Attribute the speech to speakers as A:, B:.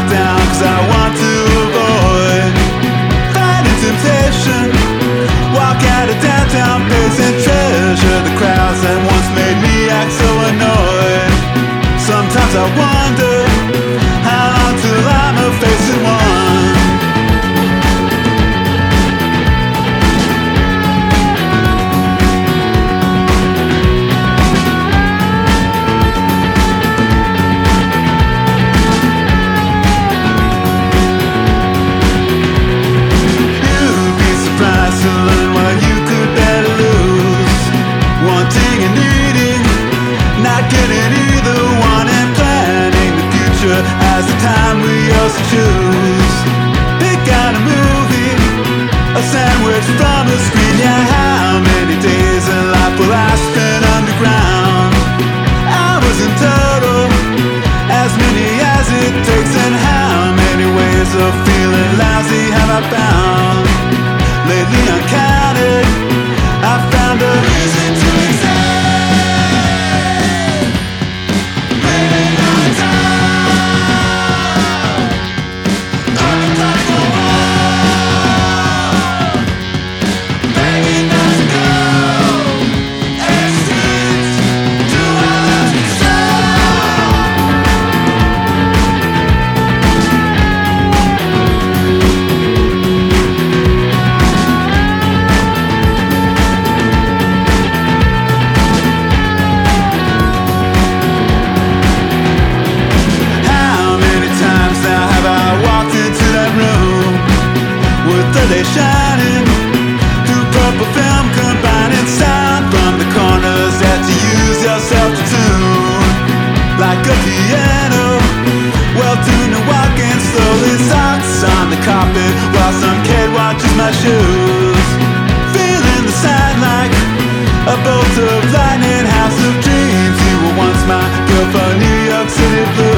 A: down, 'cause I want to avoid finding temptation. Walk out of downtown, pace and treasure the crowds that once made me act so annoyed. Sometimes I wonder how long till I'm a facing one. You'd be surprised to learn what you could better lose. Wanting and needing, not getting either one, and planning the future as the time we used to choose. Pick out a movie, a sandwich from a screen. Yeah, how many days in life will I spend underground? Hours in total, as many as it takes. And how many ways of feeling lousy have I found? Lately uncounted, I found a reason to exist. They shining through purple film, combining sound from the corners that you use yourself to tune. Like a piano, well tuned and walking slowly, socks on the carpet while some kid watches my shoes. Feeling the sign like a bolt of lightning, house of dreams. You were once my girl for New York City blues.